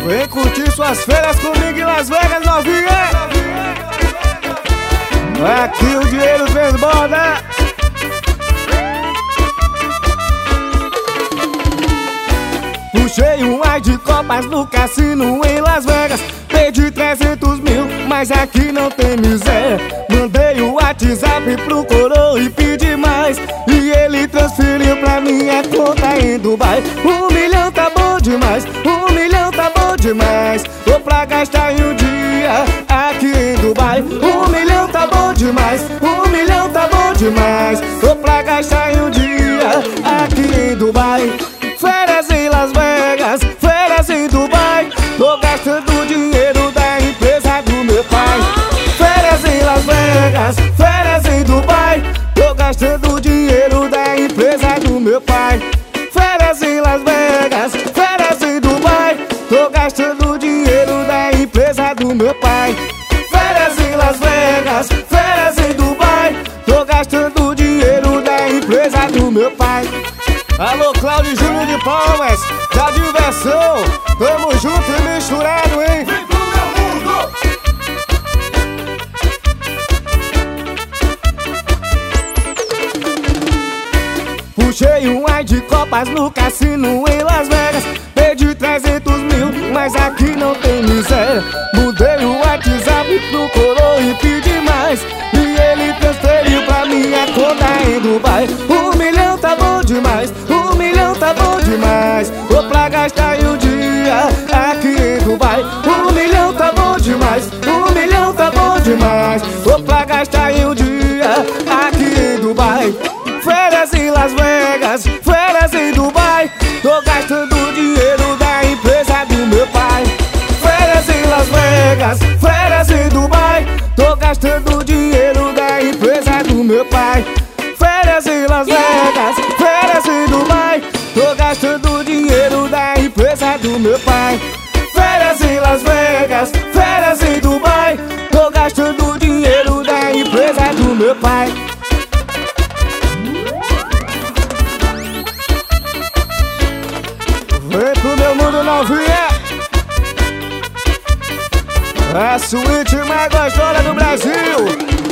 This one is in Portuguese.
Vem curtir suas férias comigo em Las Vegas, novinha. Aqui o dinheiro transborda. Puxei um ar de copas no cassino em Las Vegas. Perdi 300 mil, mas aqui não tem miséria. Mandei o WhatsApp pro coroa e pedi mais, e ele transferiu pra minha conta em Dubai. 1 milhão tá bom demais, 1 milhão tá bom demais. Vou pra gastar em um dia aqui em Dubai. 1 milhão tá bom demais, 1 milhão tá bom demais. Vou pra gastar em um dia aqui em Dubai. Férias em Las Vegas, férias em Dubai. Tô gastando dinheiro da empresa do meu pai. Férias em Las Vegas, férias em Dubai. Tô gastando dinheiro da empresa do meu pai. Férias em Las Vegas, férias em Dubai. Tô gastando dinheiro da empresa do meu pai. Férias em Las Vegas, férias em Dubai. Tô gastando dinheiro da empresa do meu pai. Alô, Cláudio Júnior de Palmas, da diversão. Tamo junto e misturado, hein? Vem pro meu mundo! Puxei um ar de copas no cassino em Las Vegas. Perdi 300 mil, mas aqui não tem miséria. Mudei o WhatsApp pro coroa e pedi mais, e ele transferiu pra minha conta em Dubai. 1 milhão tá bom demais, 1 milhão tá bom demais. Vou pra gastar em um dia aqui em Dubai. 1 milhão tá bom demais, 1 milhão tá bom demais. Vou pra gastar em um dia aqui em Dubai. Férias em Las Vegas, férias em Dubai. Tô gastando dinheiro da empresa do meu pai. Férias em Las Vegas, férias em Dubai. Tô gastando dinheiro da empresa do meu pai. Férias em Las Vegas, férias em Dubai. Tô gastando dinheiro da empresa do meu pai. Férias em Las Vegas, férias em Dubai. Tô gastando dinheiro da empresa do meu pai. Vem pro meu mundo, novinha. A suíte mais gostosa do Brasil.